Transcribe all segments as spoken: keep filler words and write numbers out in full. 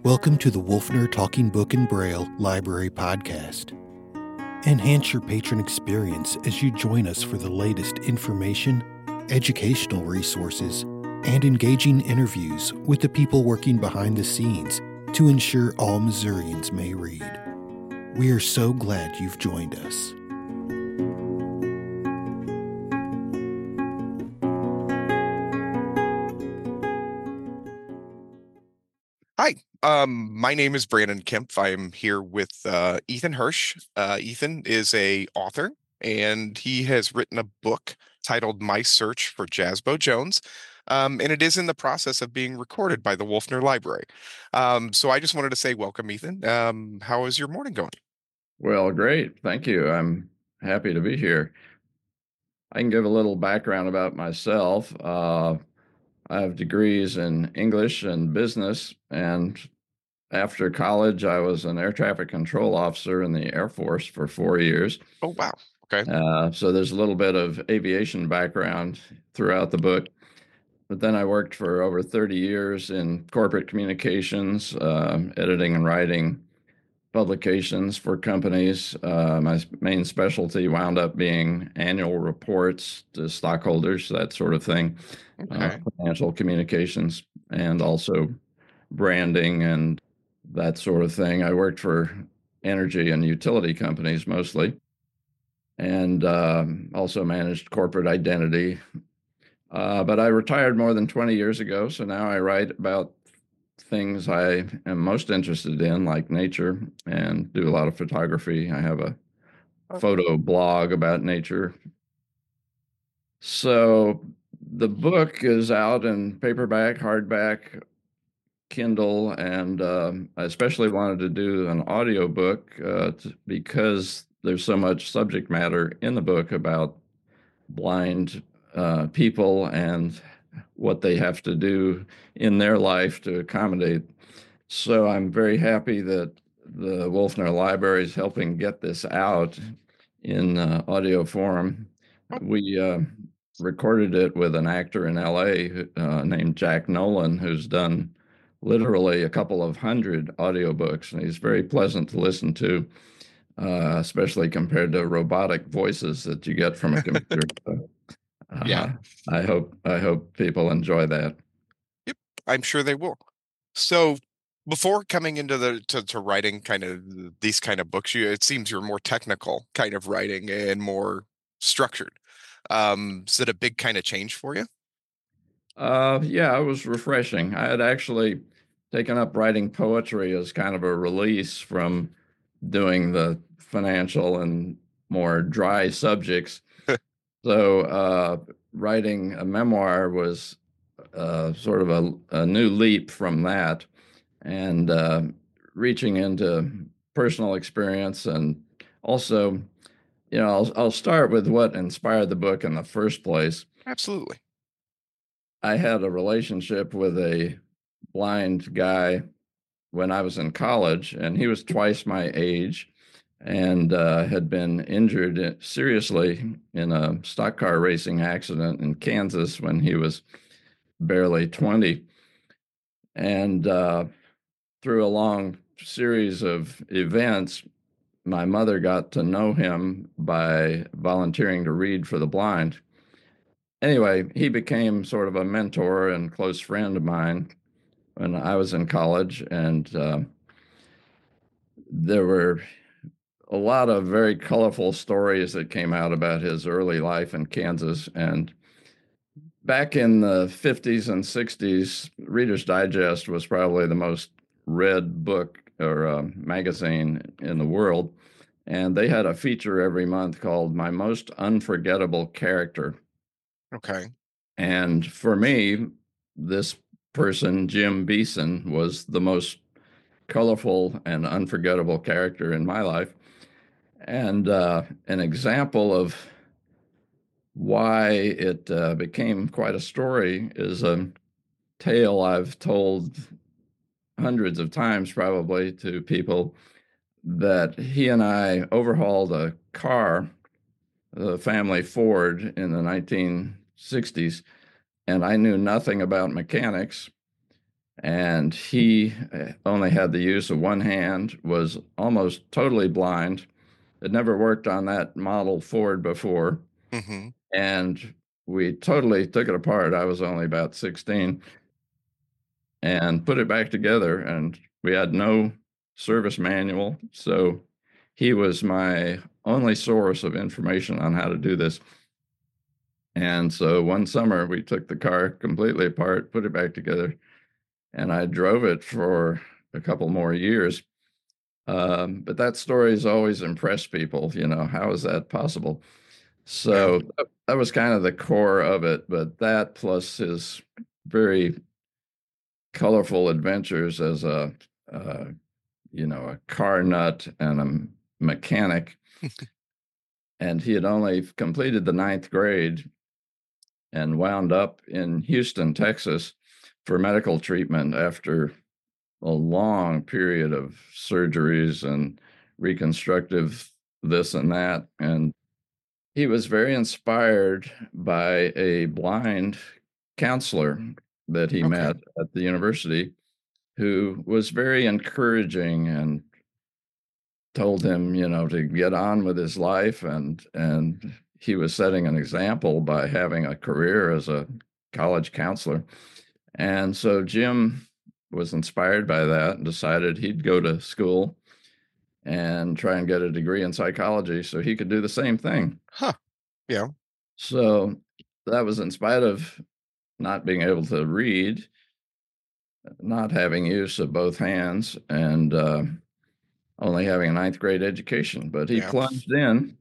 Welcome to the Wolfner Talking Book and Braille Library Podcast. Enhance your patron experience as you join us for the latest information, educational resources, and engaging interviews with the people working behind the scenes to ensure all Missourians may read. We are so glad you've joined us. Hi, um, my name is Brandon Kempf. I'm here with uh, Ethan Hirsch. Uh, Ethan is a author, and he has written a book titled My Search for Jazzbo Jones, um, and it is in the process of being recorded by the Wolfner Library. Um, so I just wanted to say welcome, Ethan. Um, how is your morning going? Well, great. Thank you. I'm happy to be here. I can give a little background about myself. Uh, I have degrees in English and business, and after college, I was an air traffic control officer in the Air Force for four years. Oh, wow. Okay. Uh, so there's a little bit of aviation background throughout the book. But then I worked for over thirty years in corporate communications, uh, editing and writing publications for companies. Uh, my main specialty wound up being annual reports to stockholders, that sort of thing, uh, Okay. financial communications, and also branding and that sort of thing. I worked for energy and utility companies mostly, and um, also managed corporate identity. Uh, but I retired more than twenty years ago, so now I write about things I am most interested in, like nature, and do a lot of photography. I have a Oh, photo blog about nature. So the book is out in paperback, hardback, Kindle, and um, I especially wanted to do an audiobook uh, t- because there's so much subject matter in the book about blind uh, people and what they have to do in their life to accommodate. So I'm very happy that the Wolfner Library is helping get this out in uh, audio form. oh, We uh, recorded it with an actor in L A uh, named Jack Nolan, who's done literally a couple of hundred audiobooks, and he's very pleasant to listen to, uh, especially compared to robotic voices that you get from a computer. So, yeah. uh, I hope I hope people enjoy that. Yep. I'm sure they will. So before coming into the to, to writing kind of these kind of books, you it seems you're more technical kind of writing and more structured. Um, is it a big kind of change for you? Uh, yeah, it was refreshing. I had actually taken up writing poetry as kind of a release from doing the financial and more dry subjects. So, uh, writing a memoir was uh, sort of a, a new leap from that, and uh, reaching into personal experience. And also, you know, I'll, I'll start with what inspired the book in the first place. Absolutely. I had a relationship with a blind guy when I was in college, and he was twice my age and uh, had been injured seriously in a stock car racing accident in Kansas when he was barely twenty. And uh, through a long series of events, my mother got to know him by volunteering to read for the blind. Anyway, he became sort of a mentor and close friend of mine when I was in college, and uh, there were a lot of very colorful stories that came out about his early life in Kansas. And back in the fifties and sixties, Reader's Digest was probably the most read book or uh, magazine in the world. And they had a feature every month called My Most Unforgettable Character. Okay. And for me, this person, Jim Beeson, was the most colorful and unforgettable character in my life. And uh, an example of why it uh, became quite a story is a tale I've told hundreds of times, probably, to people, that he and I overhauled a car, the family Ford, in the nineteen sixties, and I knew nothing about mechanics. And he uh, only had the use of one hand, was almost totally blind, had never worked on that model Ford before. Mm-hmm. And we totally took it apart. I was only about sixteen, and put it back together. And we had no service manual. So he was my only source of information on how to do this. And so one summer we took the car completely apart, put it back together, and I drove it for a couple more years. Um, but that story has always impressed people. You know, how is that possible? Yeah. So that, that was kind of the core of it. But that plus his very colorful adventures as a, uh, you know, a car nut and a mechanic. And he had only completed the ninth grade and wound up in Houston, Texas for medical treatment after a long period of surgeries and reconstructive this and that. And he was very inspired by a blind counselor that he Okay. met at the university who was very encouraging and told him, you know, to get on with his life. And, and he was setting an example by having a career as a college counselor. And so Jim was inspired by that and decided he'd go to school and try and get a degree in psychology so he could do the same thing. Huh. Yeah. So that was in spite of not being able to read, not having use of both hands, and uh, only having a ninth grade education. But he Yeah. plunged in,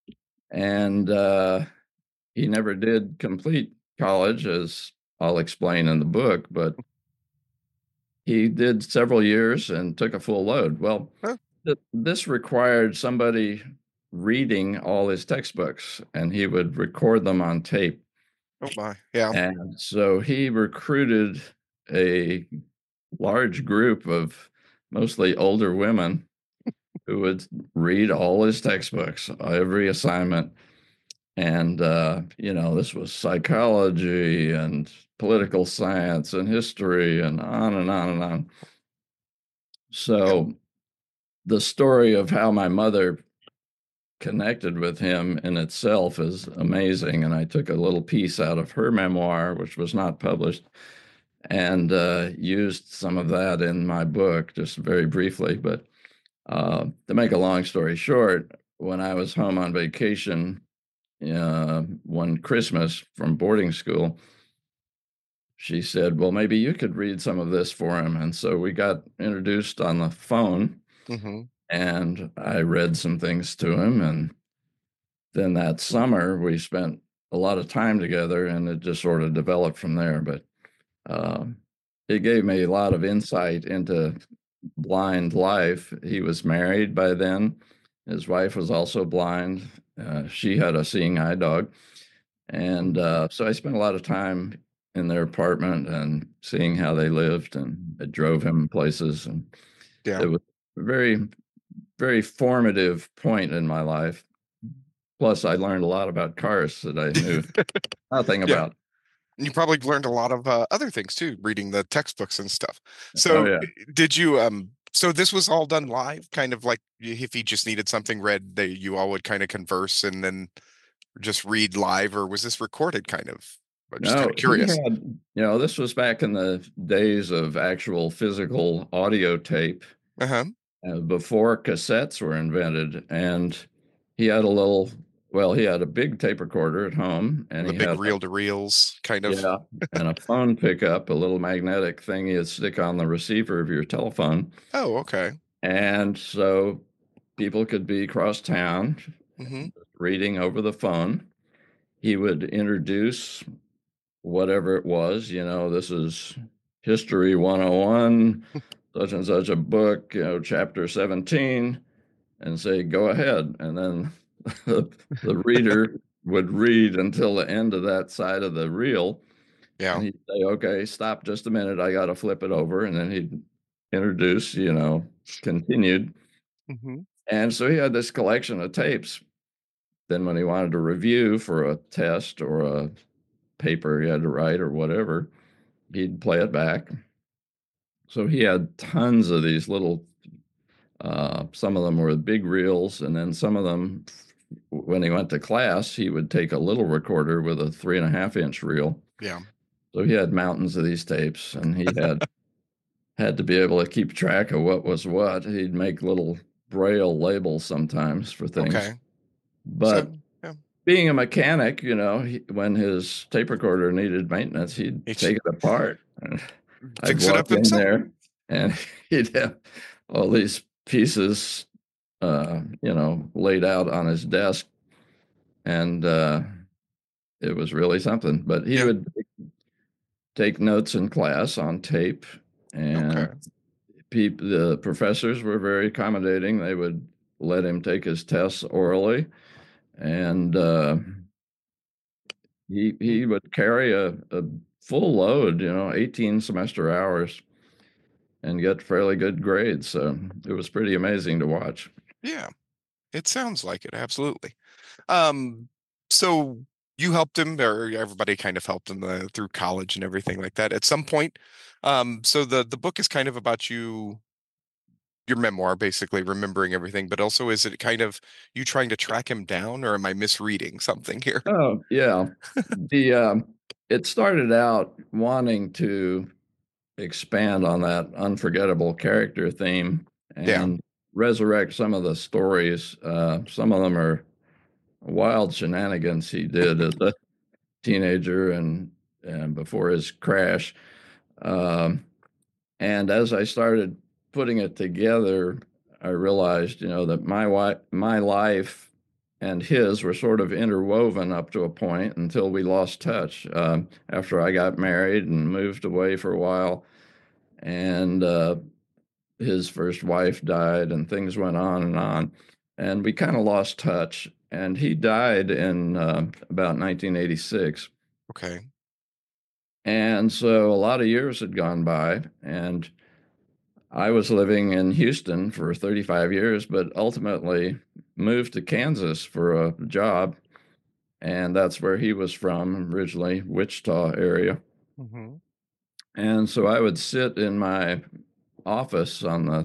and uh, he never did complete college, as I'll explain in the book, but he did several years and took a full load. Well, Huh. th- this required somebody reading all his textbooks, and he would record them on tape. Oh my. Yeah. And so he recruited a large group of mostly older women who would read all his textbooks, every assignment. And, uh, you know, this was psychology and political science and history and on and on and on. So the story of how my mother connected with him in itself is amazing. And I took a little piece out of her memoir, which was not published, and uh, used some of that in my book, just very briefly. But uh, to make a long story short, when I was home on vacation uh, one Christmas from boarding school, she said, well, maybe you could read some of this for him. And so we got introduced on the phone, Mm-hmm. and I read some things to him. And then that summer, we spent a lot of time together, and it just sort of developed from there. But uh, it gave me a lot of insight into blind life. He was married by then. His wife was also blind. Uh, she had a seeing eye dog. And uh, so I spent a lot of time in their apartment and seeing how they lived, and it drove him places. And Yeah. it was a very, very formative point in my life. Plus, I learned a lot about cars that I knew nothing Yeah. about. You probably learned a lot of uh, other things too, reading the textbooks and stuff. Oh, So yeah. did you, um, so this was all done live, kind of like if he just needed something read, they, you all would kind of converse and then just read live, or was this recorded kind of? I'm just kind No, of he curious. had, you know, this was back in the days of actual physical audio tape, Uh-huh. uh, before cassettes were invented. And he had a little, well, he had a big tape recorder at home, and The he big had, reel to reels kind of. yeah, and a phone pickup, a little magnetic thing you'd stick on the receiver of your telephone. Oh, okay. And so people could be across town Mm-hmm. reading over the phone. He would introduce whatever it was, you know, this is History one oh one, such and such a book, you know, chapter seventeen, and say, go ahead. And then the, the reader would read until the end of that side of the reel. Yeah. And he'd say, okay, stop just a minute. I got to flip it over. And then he'd introduce, you know, continued. Mm-hmm. And so he had this collection of tapes. Then when he wanted to review for a test or a paper he had to write or whatever, he'd play it back. So he had tons of these little, uh, some of them were big reels, and then some of them, when he went to class, he would take a little recorder with a three and a half inch reel. Yeah. So he had mountains of these tapes, and he had had to be able to keep track of what was what. He'd make little braille labels sometimes for things. Okay. But So, yeah. being a mechanic, you know, he, when his tape recorder needed maintenance, he'd He'd take it apart. And I'd fix it walk up in himself. there, and he'd have all these pieces, uh, you know, laid out on his desk, and uh, it was really something. But he Yeah. would take notes in class on tape, and Okay. peop the professors were very accommodating. They would let him take his tests orally, and uh, he he would carry a, a full load, you know, eighteen semester hours, and get fairly good grades. So it was pretty amazing to watch. Yeah. It sounds like it. Absolutely. Um, so you helped him, or everybody kind of helped him uh, through college and everything like that. At some point, um, so the the book is kind of about you, your memoir, basically remembering everything, but also is it kind of you trying to track him down, or am I misreading something here? Oh yeah, the um, it started out wanting to expand on that unforgettable character theme Yeah. and resurrect some of the stories. Uh, some of them are wild shenanigans he did as a teenager and and before his crash. Um, and as I started putting it together, I realized, you know, that my wife, my life and his were sort of interwoven up to a point until we lost touch. Um, after I got married and moved away for a while, and uh, his first wife died, and things went on and on, and we kind of lost touch. And he died in uh, about nineteen eighty-six. Okay. And so a lot of years had gone by, and I was living in Houston for thirty-five years, but ultimately moved to Kansas for a job. And that's where he was from originally, Wichita area. Mm-hmm. And so I would sit in my office on the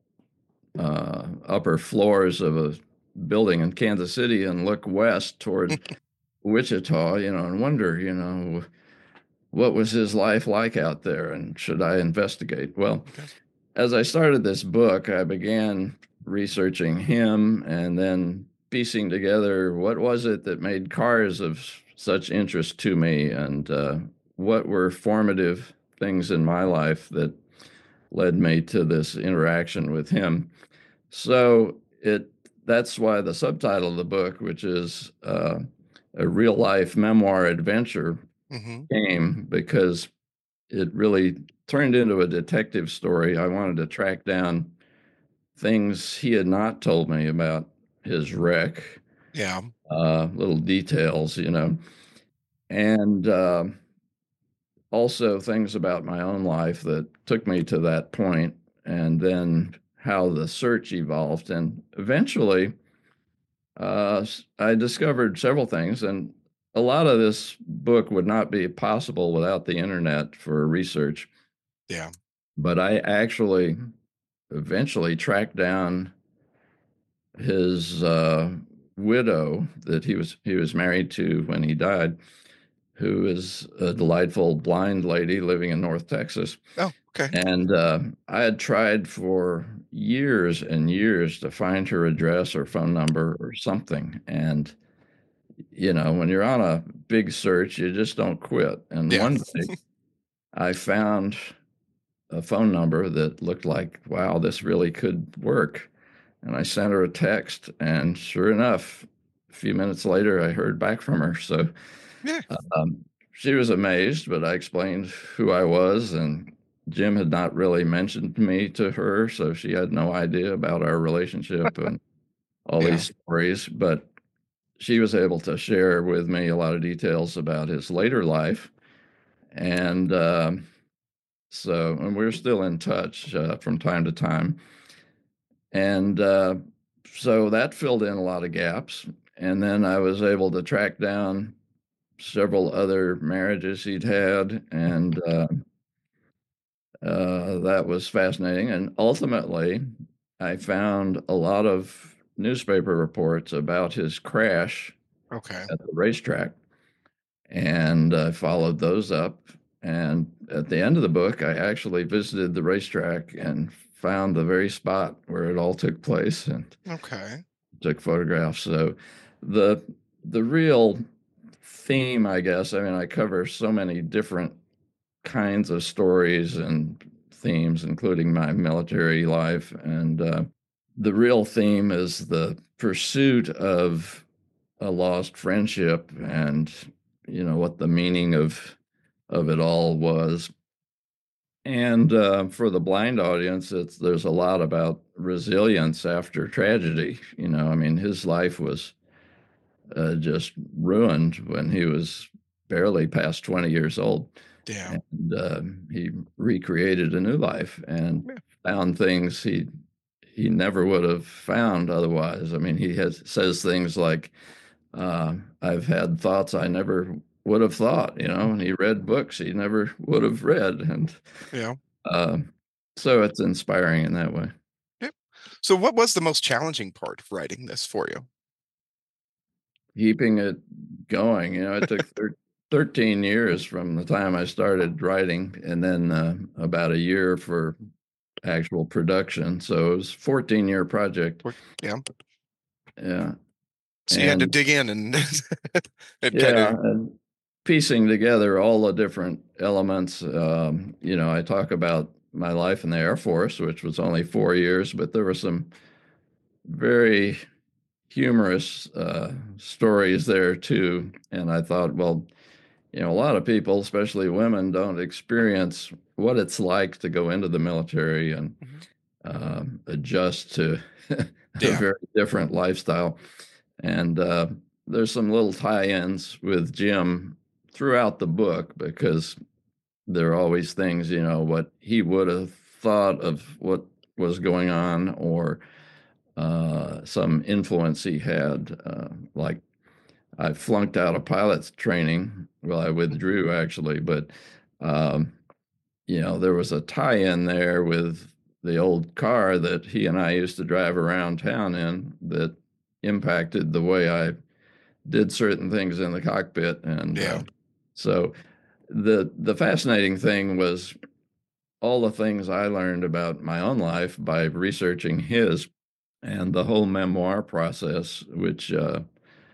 uh, upper floors of a building in Kansas City and look west toward Wichita, you know, and wonder, you know, what was his life like out there, and should I investigate? Well, Okay. as I started this book, I began researching him and then piecing together what was it that made cars of such interest to me, and uh, what were formative things in my life that led me to this interaction with him. So it that's why the subtitle of the book, which is uh, a real life memoir adventure, Mm-hmm. came because it really turned into a detective story. I wanted to track down things he had not told me about his wreck, Yeah. uh, little details, you know, and uh, also things about my own life that took me to that point, and then how the search evolved. And eventually, uh, I discovered several things, and a lot of this book would not be possible without the internet for research. Yeah. But I actually eventually tracked down his uh, widow that he was he was married to when he died, who is a delightful blind lady living in North Texas. Oh, okay. And uh, I had tried for years and years to find her address or phone number or something. And, you know, when you're on a big search, you just don't quit. And Yeah. one day I found a phone number that looked like, wow, this really could work. And I sent her a text, and sure enough, a few minutes later, I heard back from her. So Yeah. um, she was amazed, but I explained who I was, and Jim had not really mentioned me to her, so she had no idea about our relationship and all Yeah. these stories. But she was able to share with me a lot of details about his later life. And um, so, and we're still in touch uh, from time to time. And uh, so that filled in a lot of gaps. And then I was able to track down several other marriages he'd had, and uh, uh, that was fascinating. And ultimately, I found a lot of newspaper reports about his crash Okay. at the racetrack, and I followed those up. And at the end of the book, I actually visited the racetrack and found the very spot where it all took place and Okay. took photographs. So the the real theme, I guess, I mean, I cover so many different kinds of stories and themes, including my military life. And uh, the real theme is the pursuit of a lost friendship and, you know, what the meaning of of it all was. And uh, for the blind audience, it's there's a lot about resilience after tragedy. You know, I mean, his life was uh, just ruined when he was barely past twenty years old. Yeah. And uh, he recreated a new life and Yeah. found things he he never would have found otherwise. I mean, he has says things like, uh, "I've had thoughts I never would have thought," you know, and he read books he never would have read, and Yeah. uh, so it's inspiring in that way. Yep. So what was the most challenging part of writing this for you? Keeping it going, you know, it took thir- thirteen years from the time I started writing, and then uh, about a year for actual production. So it was a fourteen year project. Or- Yeah. Yeah. So you had to And dig in and and kind yeah, of and piecing together all the different elements. Um, you know, I talk about my life in the Air Force, which was only four years, but there were some very humorous uh, stories there too. And I thought, well, you know, a lot of people, especially women, don't experience what it's like to go into the military and Mhm. um, adjust to a Yeah. very different lifestyle. And uh, there's some little tie-ins with Jim throughout the book because there are always things, you know, what he would have thought of what was going on or uh, some influence he had. Uh, like I flunked out of pilot's training. Well, I withdrew actually, but um, you know, there was a tie-in there with the old car that he and I used to drive around town in that impacted the way I did certain things in the cockpit. And uh, Yeah. so the the fascinating thing was all the things I learned about my own life by researching his and the whole memoir process, which uh,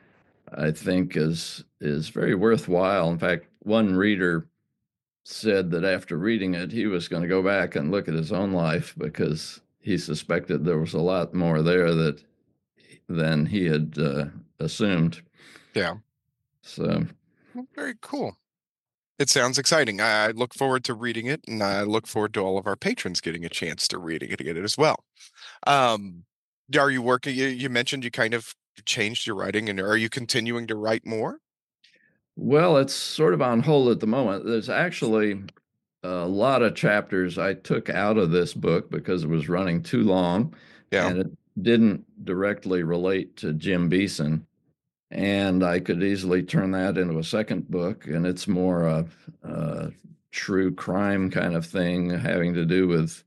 I think is is very worthwhile. In fact, one reader said that after reading it, he was going to go back and look at his own life because he suspected there was a lot more there that than he had uh, assumed. Yeah. So, Well, very cool. It sounds exciting. I, I look forward to reading it, and I look forward to all of our patrons getting a chance to reading it, get it as well. Um, are you working? You, you mentioned you kind of changed your writing, and are you continuing to write more? well, it's sort of on hold at the moment. There's actually a lot of chapters I took out of this book because it was running too long Yeah. and it didn't directly relate to Jim Beeson. And I could easily turn that into a second book, and it's more a, a true crime kind of thing having to do with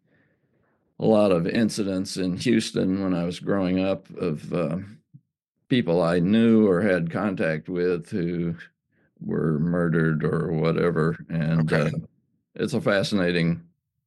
a lot of incidents in Houston when I was growing up of uh, people I knew or had contact with who were murdered or whatever. And uh, Okay. it's a fascinating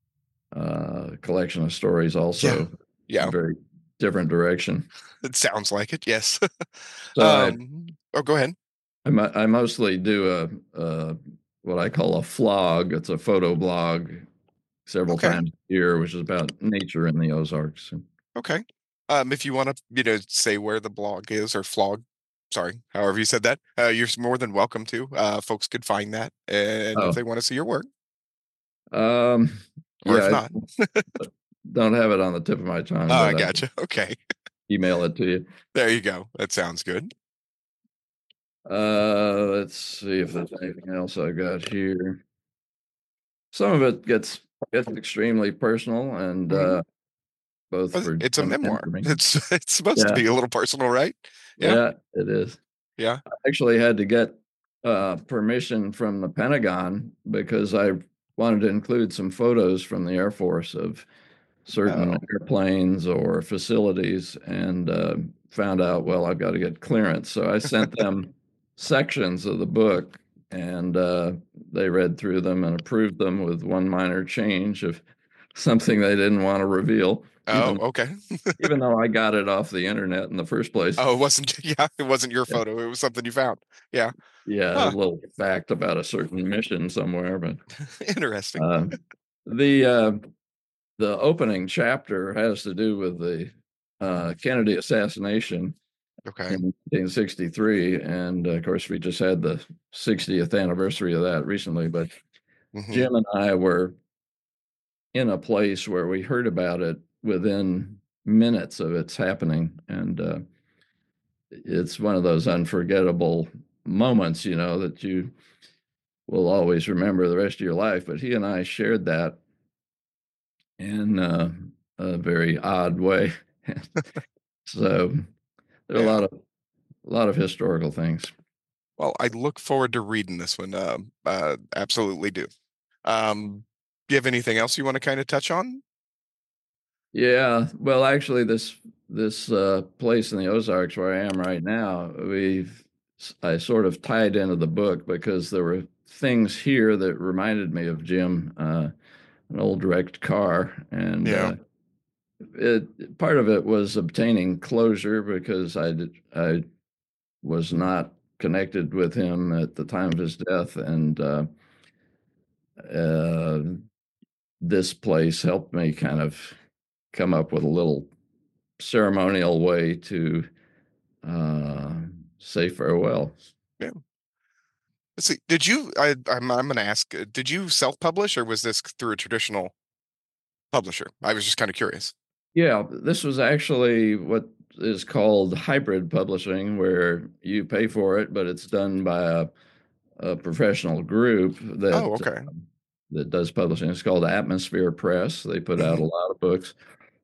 uh, collection of stories, Yeah. also Yeah. very different direction. It sounds like it. Yes. So I um. Oh, go ahead. I, mo- I mostly do a, a what I call a flog. It's a photo blog several Okay. times a year, which is about nature in the Ozarks. Okay. Um, if you want to, you know, say where the blog is or flog, sorry, however you said that, uh, you're more than welcome to. Uh, folks could find that, and if Oh, they want to see your work, um, or if yeah, not, I don't have it on the tip of my tongue, oh, I but I can gotcha. Okay. email it to you. There you go. That sounds good. Uh, let's see if there's anything else I got here. Some of it gets gets extremely personal, and Mhm. uh, both But for it's a Jim and memoir. for me. It's it's supposed to Yeah, be a little personal, right? Yeah. yeah, it is. Yeah. I actually had to get uh, permission from the Pentagon because I wanted to include some photos from the Air Force of certain Oh, airplanes or facilities, and uh, found out, well, I've got to get clearance. So I sent them sections of the book, and uh, they read through them and approved them with one minor change of something they didn't want to reveal, oh, even okay. even though I got it off the internet in the first place. Oh, it wasn't, yeah, it wasn't your Yeah, photo. It was something you found. Yeah. yeah, a Huh. little fact about a certain mission somewhere, but Interesting. uh, the uh, the opening chapter has to do with the uh, Kennedy assassination Okay. in nineteen sixty-three, and uh, of course we just had the sixtieth anniversary of that recently. But Hmm. Jim and I were in a place where we heard about it within minutes of its happening, and uh, it's one of those unforgettable moments, you know, that you will always remember the rest of your life. But he and I shared that in uh, a very odd way. So there are a Yeah. lot of a lot of historical things. Well, I look forward to reading this one. Um, uh, absolutely do. Um, do you have anything else you want to kind of touch on? Yeah, well, actually, this this uh, place in the Ozarks where I am right now, we've I sort of tied into the book because there were things here that reminded me of Jim, uh, an old wrecked car, and Yeah. uh, it part of it was obtaining closure because I did, I was not connected with him at the time of his death, and uh, uh, this place helped me kind of come up with a little ceremonial way to uh, say farewell. Yeah. Let's see. Did you? I, I'm. I'm going to ask. uh, Did you self-publish, or was this through a traditional publisher? I was just kind of curious. Yeah, this was actually what is called hybrid publishing, where you pay for it, but it's done by a, a professional group that Oh, okay. that does publishing. It's called Atmosphere Press. They put out Hmm. a lot of books.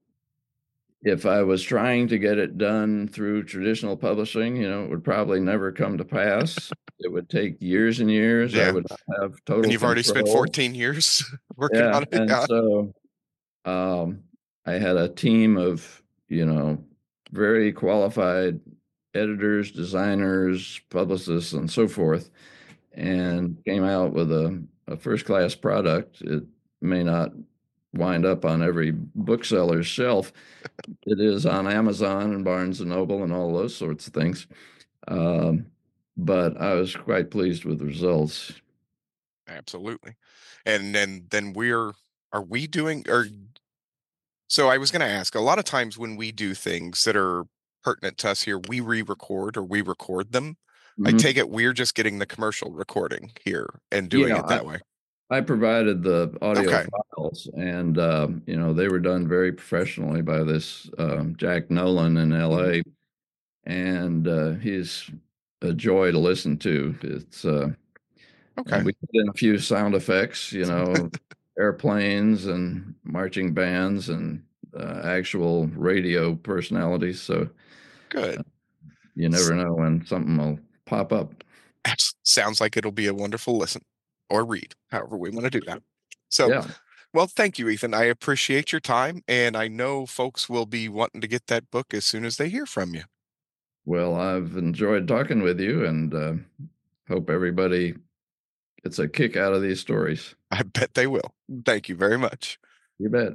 If I was trying to get it done through traditional publishing, you know, it would probably never come to pass. It would take years and years. I Yeah. would not have And total you've already spent control. fourteen years working Yeah, on it. and Yeah. so um, I had a team of, you know, very qualified editors, designers, publicists, and so forth, and came out with a, a first-class product. It may not wind up on every bookseller's shelf. It is on Amazon and Barnes and Noble and all those sorts of things. Um, but I was quite pleased with the results. Absolutely. And then then we're are we doing or so I was going to ask, a lot of times when we do things that are pertinent to us here, we re-record or we record them. I Mhm. take it we're just getting the commercial recording here and doing Yeah, it I, that way. I provided the audio Okay. files, and um, you know, they were done very professionally by this um, Jack Nolan in Mhm. L A, and uh, he's a joy to listen to. It's uh, Okay. and we put in a few sound effects, you know, airplanes and marching bands and uh, actual radio personalities. So Good. you S- never know when something will pop up. abs- Sounds like it'll be a wonderful listen or read, however we want to do that. So, Yeah. well, thank you, Ethan. I appreciate your time, and I know folks will be wanting to get that book as soon as they hear from you. Well, I've enjoyed talking with you, and uh, hope everybody gets a kick out of these stories. I bet they will. Thank you very much. You bet.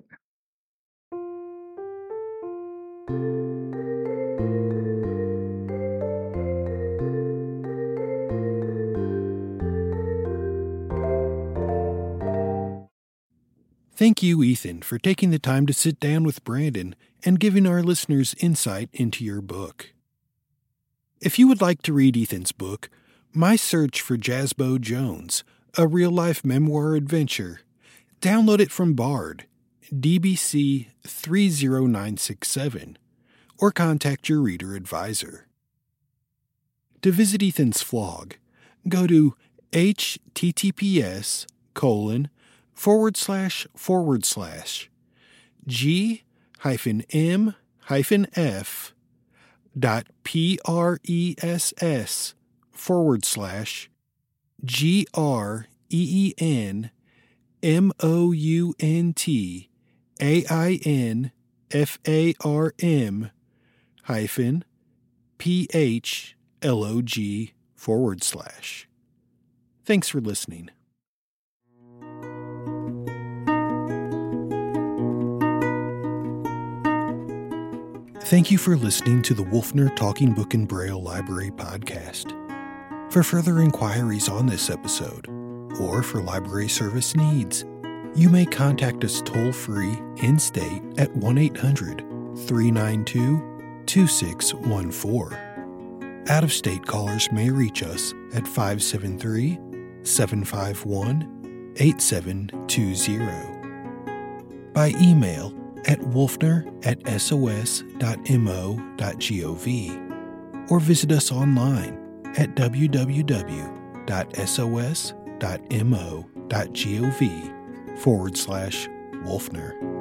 Thank you, Ethan, for taking the time to sit down with Brandon and giving our listeners insight into your book. If you would like to read Ethan's book, My Search for Jasbo Jones, a real-life memoir adventure, download it from Bard, D B C three zero nine six seven, or contact your reader advisor. To visit Ethan's vlog, go to https colon forward slash forward slash g hyphen m hyphen f dot press forward slash g r e e n M O U N T A I N F A R M hyphen P H L O G forward slash. Thanks for listening. Thank you for listening to the Wolfner Talking Book and Braille Library podcast. For further inquiries on this episode, or for library service needs, you may contact us toll-free in-state at one eight hundred three nine two two six one four. Out-of-state callers may reach us at five seven three seven five one eight seven two zero. By email at wolfner at s o s dot m o dot gov, or visit us online at w w w dot s o s dot m o dot gov forward slash Wolfner.